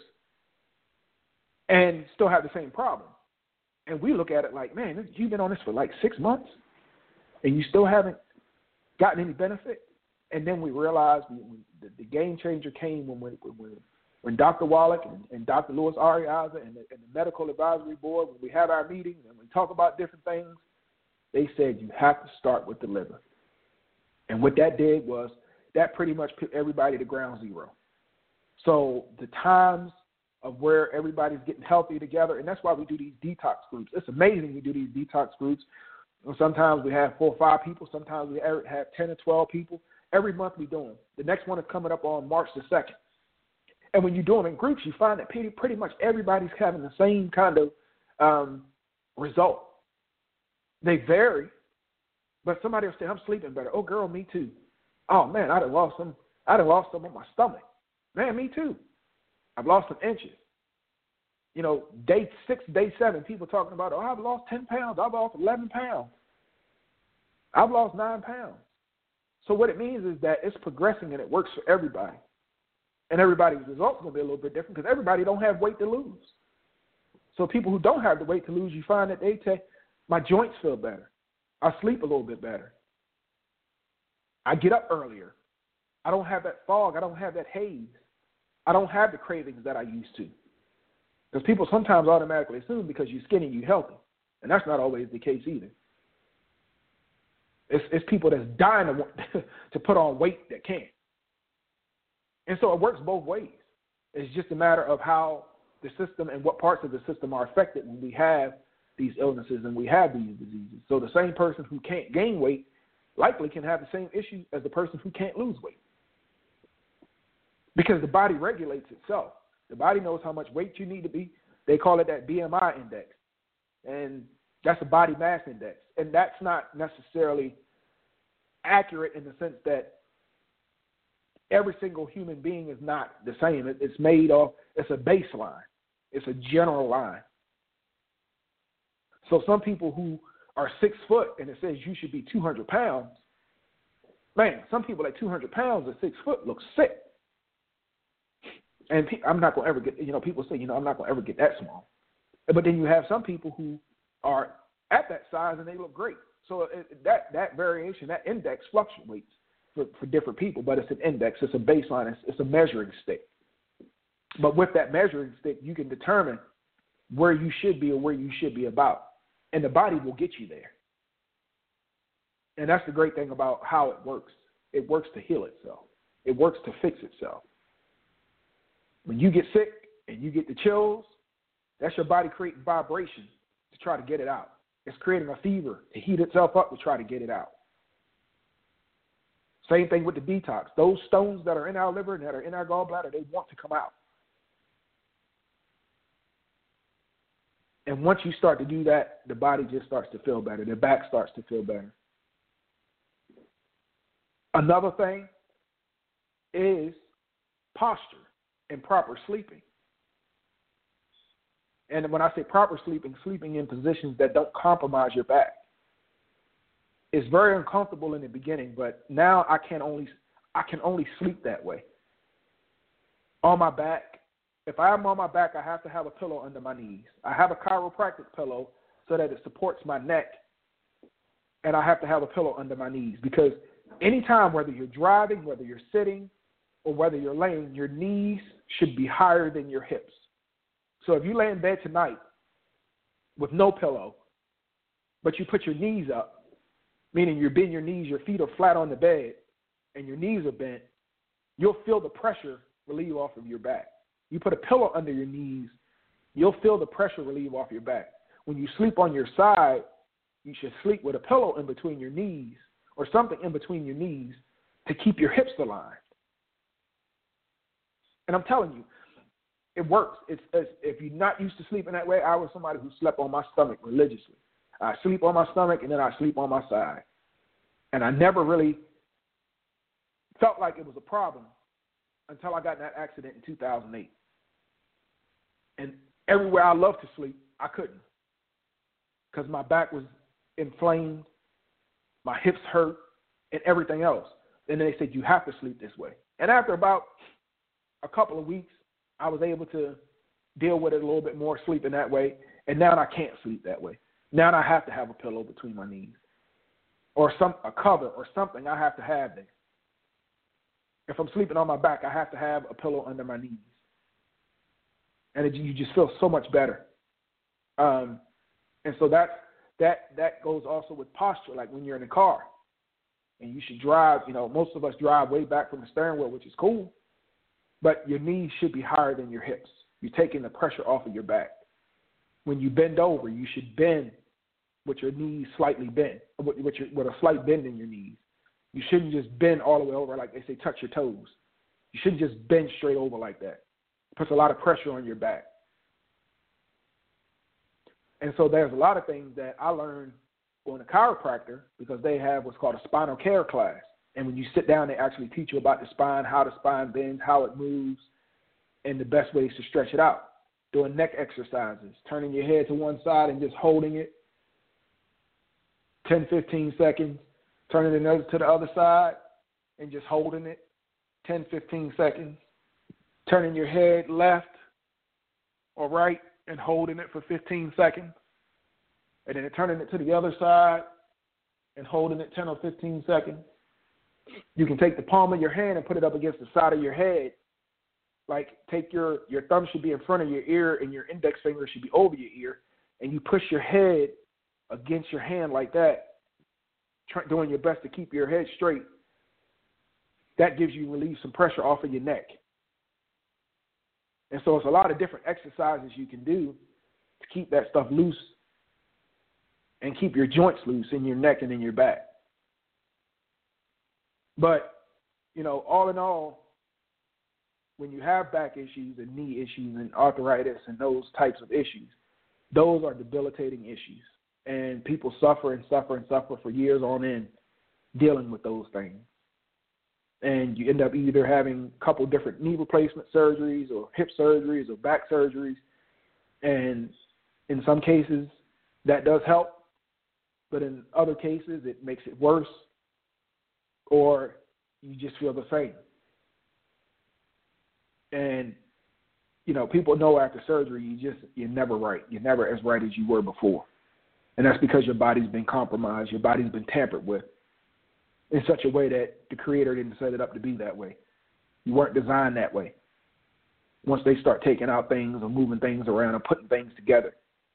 and still have the same problem. And we look at it like, man, you've been on this for like six months and you still haven't gotten any benefit. And then we realized when the, the game changer came when when, when, when Doctor Wallach and, and Doctor Louis Ariaza and the, and the Medical Advisory Board, when we have our meetings and we talk about different things, they said you have to start with the liver. And what that did was that pretty much put everybody to ground zero. So the times of where everybody's getting healthy together, and that's why we do these detox groups. It's amazing we do these detox groups. Sometimes we have four or five people. Sometimes we have ten or twelve people. Every month we do them. The next one is coming up on March the second. And when you do them in groups, you find that pretty, pretty much everybody's having the same kind of um, result. They vary, but somebody will say, I'm sleeping better. Oh, girl, me too. Oh, man, I done lost some, I done lost some on my stomach. Man, me too. I've lost some inches. You know, day six, day seven, people talking about, oh, I've lost ten pounds. I've lost eleven pounds. I've lost nine pounds. So what it means is that it's progressing and it works for everybody. And everybody's results are going to be a little bit different because everybody don't have weight to lose. So people who don't have the weight to lose, you find that they say, my joints feel better. I sleep a little bit better. I get up earlier. I don't have that fog. I don't have that haze. I don't have the cravings that I used to. Because people sometimes automatically assume because you're skinny, you're healthy. And that's not always the case either. It's, it's people that's dying to, want, to put on weight that can't. And so it works both ways. It's just a matter of how the system and what parts of the system are affected when we have these illnesses and we have these diseases. So the same person who can't gain weight likely can have the same issue as the person who can't lose weight, because the body regulates itself. The body knows how much weight you need to be. They call it that B M I index, and that's a body mass index. And that's not necessarily accurate in the sense that every single human being is not the same. It's made of, it's a baseline. It's a general line. So some people who are six foot and it says you should be two hundred pounds, man, some people at two hundred pounds at six foot look sick. And I'm not going to ever get, you know, people say, you know, I'm not going to ever get that small. But then you have some people who are at that size and they look great. So it, that that variation, that index fluctuates for, for different people, but it's an index, it's a baseline, it's, it's a measuring stick. But with that measuring stick, you can determine where you should be or where you should be about, and the body will get you there. And that's the great thing about how it works. It works to heal itself. It works to fix itself. When you get sick and you get the chills, that's your body creating vibration to try to get it out. It's creating a fever to heat itself up to try to get it out. Same thing with the detox. Those stones that are in our liver and that are in our gallbladder, they want to come out. And once you start to do that, the body just starts to feel better. The back starts to feel better. Another thing is posture and proper sleeping. And when I say proper sleeping, sleeping in positions that don't compromise your back. It's very uncomfortable in the beginning, but now I can only I can only sleep that way. On my back. If I'm on my back, I have to have a pillow under my knees. I have a chiropractic pillow so that it supports my neck, and I have to have a pillow under my knees, because anytime, whether you're driving, whether you're sitting, or whether you're laying, your knees should be higher than your hips. So if you lay in bed tonight with no pillow, but you put your knees up, meaning you bend your knees, your feet are flat on the bed, and your knees are bent, you'll feel the pressure relieve off of your back. You put a pillow under your knees, you'll feel the pressure relieve off your back. When you sleep on your side, you should sleep with a pillow in between your knees or something in between your knees to keep your hips aligned. And I'm telling you, it works. It's, it's if you're not used to sleeping that way, I was somebody who slept on my stomach religiously. I sleep on my stomach and then I sleep on my side. And I never really felt like it was a problem until I got in that accident in two thousand eight. And everywhere I loved to sleep, I couldn't, because my back was inflamed, my hips hurt, and everything else. And then they said, you have to sleep this way. And after about a couple of weeks, I was able to deal with it a little bit more, sleeping that way. And now I can't sleep that way. Now I have to have a pillow between my knees, or some a cover or something I have to have there. If I'm sleeping on my back, I have to have a pillow under my knees. And it, you just feel so much better. Um, and so that, that, that goes also with posture, like when you're in a car. And you should drive, you know, most of us drive way back from the steering wheel, which is cool. But your knees should be higher than your hips. You're taking the pressure off of your back. When you bend over, you should bend with your knees slightly bent, with, with, your, with a slight bend in your knees. You shouldn't just bend all the way over like they say, touch your toes. You shouldn't just bend straight over like that. It puts a lot of pressure on your back. And so there's a lot of things that I learned going to chiropractor, because they have what's called a spinal care class. And when you sit down, they actually teach you about the spine, how the spine bends, how it moves, and the best ways to stretch it out. Doing neck exercises, turning your head to one side and just holding it ten, fifteen seconds, turning it to the other side and just holding it ten, fifteen seconds, turning your head left or right and holding it for fifteen seconds, and then turning it to the other side and holding it ten or fifteen seconds. You can take the palm of your hand and put it up against the side of your head. Like take your, your thumb should be in front of your ear and your index finger should be over your ear, and you push your head against your hand like that, try, doing your best to keep your head straight. That gives you relief some pressure off of your neck. And so it's a lot of different exercises you can do to keep that stuff loose and keep your joints loose in your neck and in your back. But, you know, all in all, when you have back issues and knee issues and arthritis and those types of issues, those are debilitating issues. And people suffer and suffer and suffer for years on end dealing with those things. And you end up either having a couple different knee replacement surgeries or hip surgeries or back surgeries. And in some cases, that does help. But in other cases, it makes it worse, or you just feel the same. And, you know, people know after surgery, you just, you're never right. You're never as right as you were before. And that's because your body's been compromised. Your body's been tampered with in such a way that the Creator didn't set it up to be that way. You weren't designed that way. Once they start taking out things or moving things around and putting things together.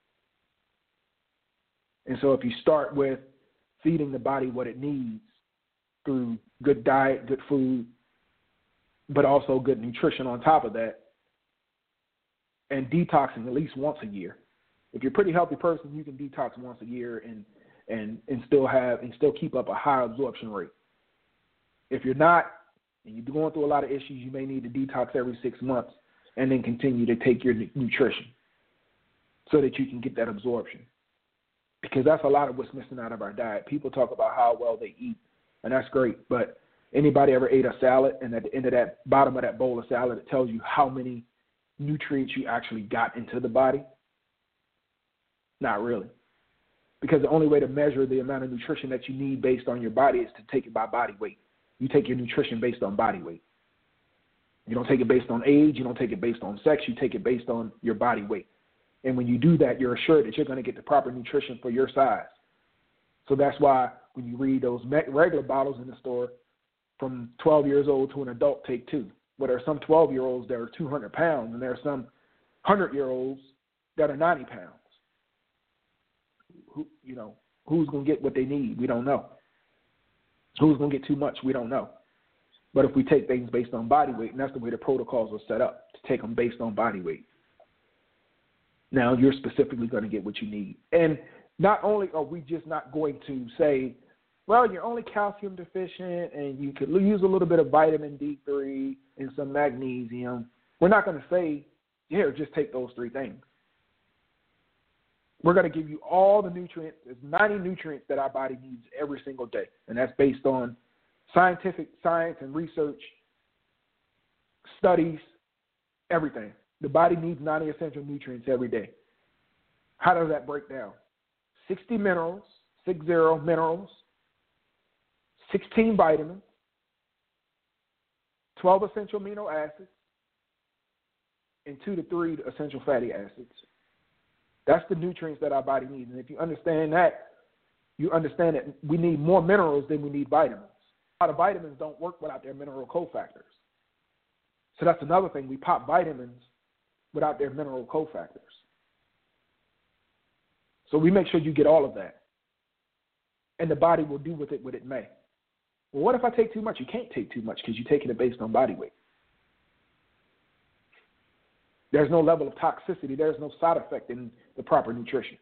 And so if you start with feeding the body what it needs through good diet, good food, but also good nutrition on top of that, and detoxing at least once a year. If you're a pretty healthy person, you can detox once a year and and and still have and still keep up a high absorption rate. If you're not, and you're going through a lot of issues, you may need to detox every six months and then continue to take your nutrition so that you can get that absorption. Because that's a lot of what's missing out of our diet. People talk about how well they eat, and that's great, but anybody ever ate a salad, and at the end of that, bottom of that bowl of salad, it tells you how many nutrients you actually got into the body? Not really. Because the only way to measure the amount of nutrition that you need based on your body is to take it by body weight. You take your nutrition based on body weight. You don't take it based on age. You don't take it based on sex. You take it based on your body weight. And when you do that, you're assured that you're going to get the proper nutrition for your size. So that's why when you read those regular bottles in the store, from twelve years old to an adult, take two. Well, there are some twelve-year-olds that are two hundred pounds, and there are some one hundred-year-olds that are ninety pounds. Who, you know, who's going to get what they need? We don't know. Who's going to get too much? We don't know. But if we take things based on body weight, and that's the way the protocols are set up, to take them based on body weight, now you're specifically going to get what you need. And not only are we just not going to say, well, you're only calcium deficient and you could use a little bit of vitamin D three and some magnesium. We're not going to say, here, just take those three things. We're going to give you all the nutrients. There's ninety nutrients that our body needs every single day, and that's based on scientific science and research, studies, everything. The body needs ninety essential nutrients every day. How does that break down? sixty minerals, six zero minerals, sixteen vitamins, twelve essential amino acids, and two to three essential fatty acids. That's the nutrients that our body needs. And if you understand that, you understand that we need more minerals than we need vitamins. A lot of vitamins don't work without their mineral cofactors. So that's another thing. We pop vitamins without their mineral cofactors. So we make sure you get all of that. And the body will do with it what it may. Well, what if I take too much? You can't take too much because you're taking it based on body weight. There's no level of toxicity. There's no side effect in the proper nutrition.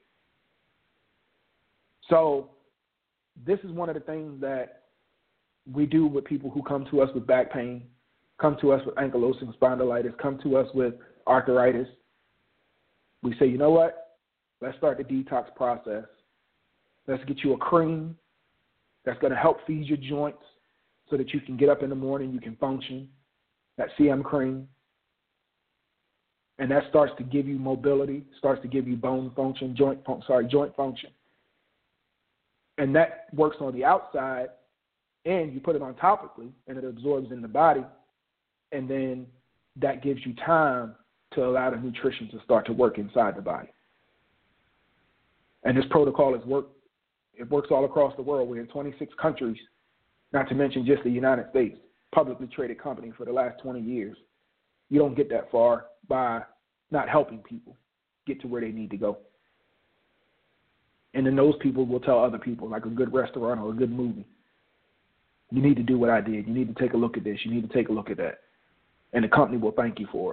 So this is one of the things that we do with people who come to us with back pain, come to us with ankylosing spondylitis, come to us with arthritis. We say, you know what? Let's start the detox process. Let's get you a cream that's going to help feed your joints so that you can get up in the morning, you can function. That C M cream. And that starts to give you mobility, starts to give you bone function, joint fun- sorry, joint function. And that works on the outside, and you put it on topically, and it absorbs in the body, and then that gives you time to allow the nutrition to start to work inside the body. And this protocol is work. It works all across the world. We're in twenty-six countries, not to mention just the United States, publicly traded company for the last twenty years. You don't get that far by not helping people get to where they need to go. And then those people will tell other people, like a good restaurant or a good movie, you need to do what I did. You need to take a look at this. You need to take a look at that. And the company will thank you for it.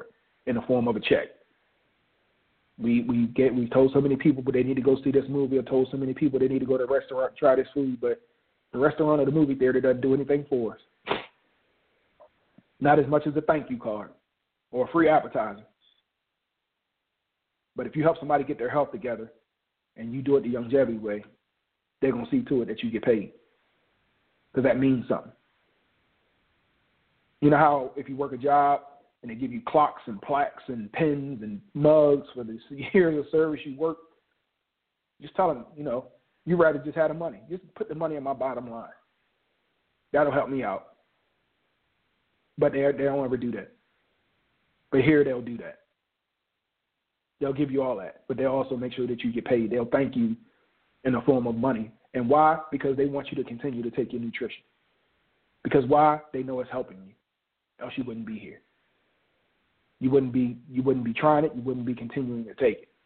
in the form of a check. We we get we told so many people but they need to go see this movie, or told so many people they need to go to a restaurant try this food, but the restaurant or the movie theater doesn't do anything for us. Not as much as a thank you card or a free appetizer. But if you help somebody get their health together and you do it the longevity way, they're going to see to it that you get paid, because that means something. You know how if you work a job and they give you clocks and plaques and pens and mugs for the years of service you work, just tell them, you know, you'd rather just have the money. Just put the money in my bottom line. That'll help me out. But they they don't ever do that. But here they'll do that. They'll give you all that, but they'll also make sure that you get paid. They'll thank you in the form of money. And why? Because they want you to continue to take your nutrition. Because why? They know it's helping you. Else you wouldn't be here. You wouldn't be you wouldn't be trying it. You wouldn't be continuing to take it.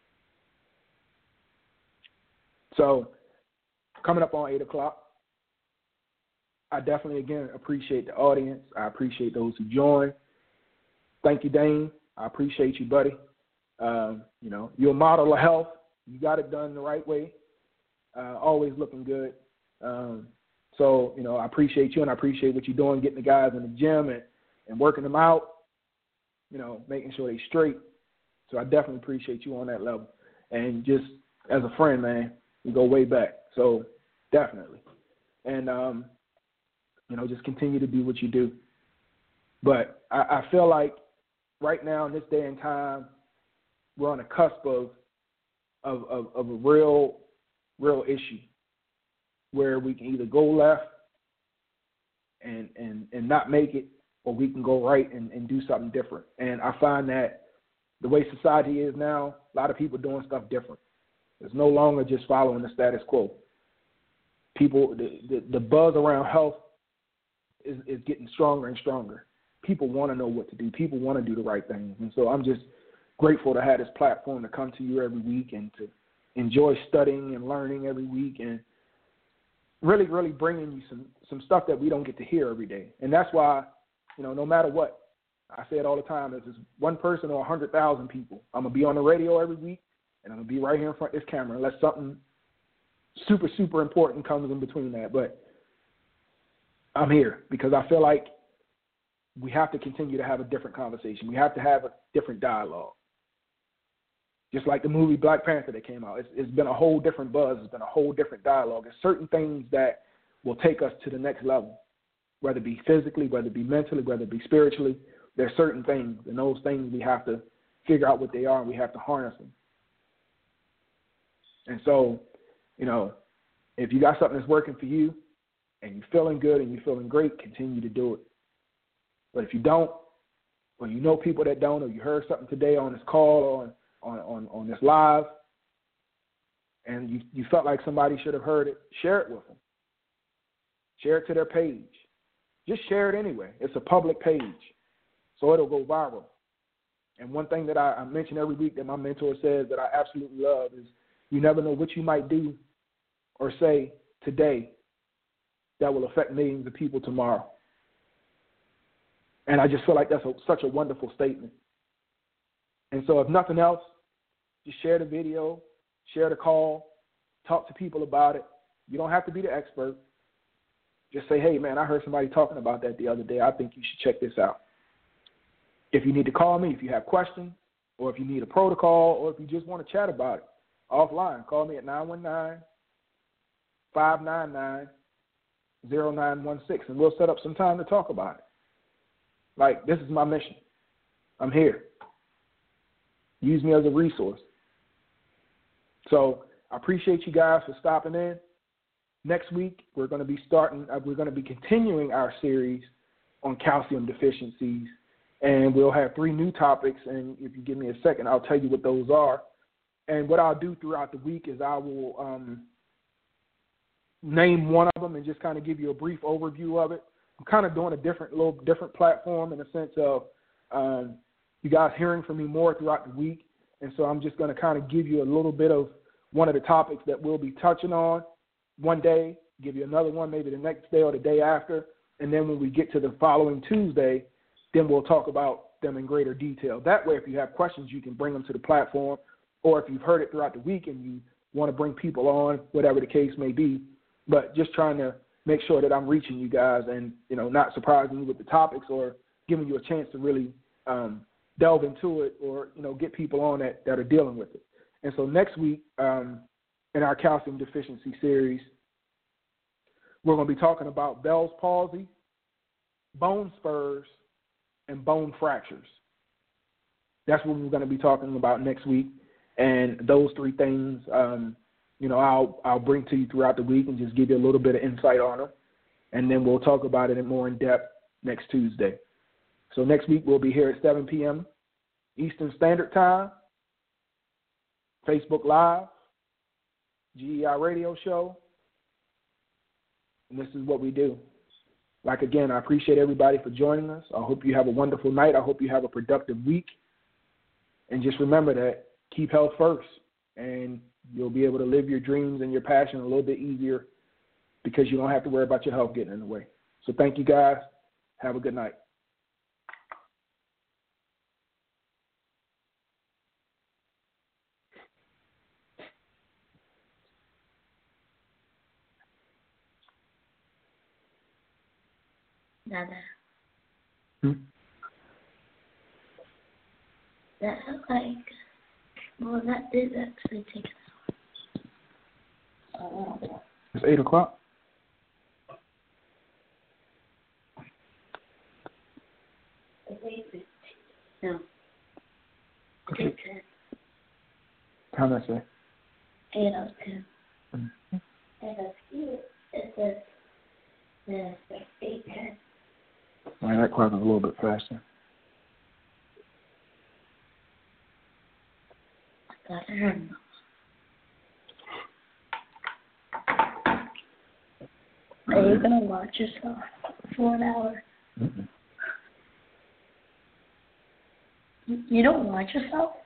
So coming up on eight o'clock, I definitely, again, appreciate the audience. I appreciate those who join. Thank you, Dane. I appreciate you, buddy. Um, you know, you're a model of health. You got it done the right way. Uh, always looking good. Um, so, you know, I appreciate you, and I appreciate what you're doing, getting the guys in the gym and, and working them out, you know, making sure they straight. So I definitely appreciate you on that level. And just as a friend, man, we go way back. So definitely. And, um, you know, just continue to do what you do. But I, I feel like right now in this day and time, we're on the cusp of of, of, of a real, real issue where we can either go left and, and, and not make it, or we can go right and, and do something different. And I find that the way society is now, a lot of people doing stuff different. It's no longer just following the status quo. People, the, the, the buzz around health is, is getting stronger and stronger. People want to know what to do. People want to do the right things. And so I'm just grateful to have this platform to come to you every week and to enjoy studying and learning every week, and really, really bringing you some, some stuff that we don't get to hear every day. And that's why, you know, no matter what, I say it all the time, if it's one person or one hundred thousand people, I'm going to be on the radio every week, and I'm going to be right here in front of this camera unless something super, super important comes in between that. But I'm here because I feel like we have to continue to have a different conversation. We have to have a different dialogue. Just like the movie Black Panther that came out. It's, it's been a whole different buzz. It's been a whole different dialogue. There's certain things that will take us to the next level, whether it be physically, whether it be mentally, whether it be spiritually. There's certain things, and those things we have to figure out what they are, and we have to harness them. And so, you know, if you got something that's working for you and you're feeling good and you're feeling great, continue to do it. But if you don't, or you know people that don't, or you heard something today on this call or on, on, on, on this live, and you, you felt like somebody should have heard it, share it with them. Share it to their page. Just share it anyway. It's a public page, so it'll go viral. And one thing that I, I mention every week that my mentor says that I absolutely love is you never know what you might do or say today that will affect millions of people tomorrow. And I just feel like that's a, such a wonderful statement. And so if nothing else, just share the video, share the call, talk to people about it. You don't have to be the expert. Just say, hey, man, I heard somebody talking about that the other day. I think you should check this out. If you need to call me, if you have questions, or if you need a protocol, or if you just want to chat about it offline, call me at nine one nine, five nine nine, zero nine one six, and we'll set up some time to talk about it. Like, this is my mission. I'm here. Use me as a resource. So I appreciate you guys for stopping in. Next week, we're going to be starting, uh, we're going to be continuing our series on calcium deficiencies, and we'll have three new topics, and if you give me a second, I'll tell you what those are. And what I'll do throughout the week is I will um, name one of them and just kind of give you a brief overview of it. I'm kind of doing a different, little different platform in the sense of um, you guys hearing from me more throughout the week. And so I'm just going to kind of give you a little bit of one of the topics that we'll be touching on one day, give you another one maybe the next day or the day after. And then when we get to the following Tuesday, then we'll talk about them in greater detail. That way, if you have questions, you can bring them to the platform, or if you've heard it throughout the week and you want to bring people on, whatever the case may be. But just trying to make sure that I'm reaching you guys and, you know, not surprising you with the topics or giving you a chance to really um, delve into it or, you know, get people on that, that are dealing with it. And so next week um, in our calcium deficiency series, we're going to be talking about Bell's palsy, bone spurs, and bone fractures. That's what we're going to be talking about next week. And those three things, um, you know, I'll I'll bring to you throughout the week and just give you a little bit of insight on them. And then we'll talk about it in more in depth next Tuesday. So next week we'll be here at seven p.m. Eastern Standard Time, Facebook Live, G E I Radio Show. And this is what we do. Like, again, I appreciate everybody for joining us. I hope you have a wonderful night. I hope you have a productive week. And just remember that keep health first, and you'll be able to live your dreams and your passion a little bit easier because you don't have to worry about your health getting in the way. So thank you, guys. Have a good night. Dada. Hmm? That like, well, that did actually take an hour. Oh. It's eight o'clock. No. Okay. Eight ten. How did I say? Eight oh two. Mm-hmm. Eight oh two. It says, yeah, it's eight ten. All right, that clock is a little bit faster. Got it wrong. Are you gonna watch yourself for an hour? Mm-hmm. You don't watch yourself?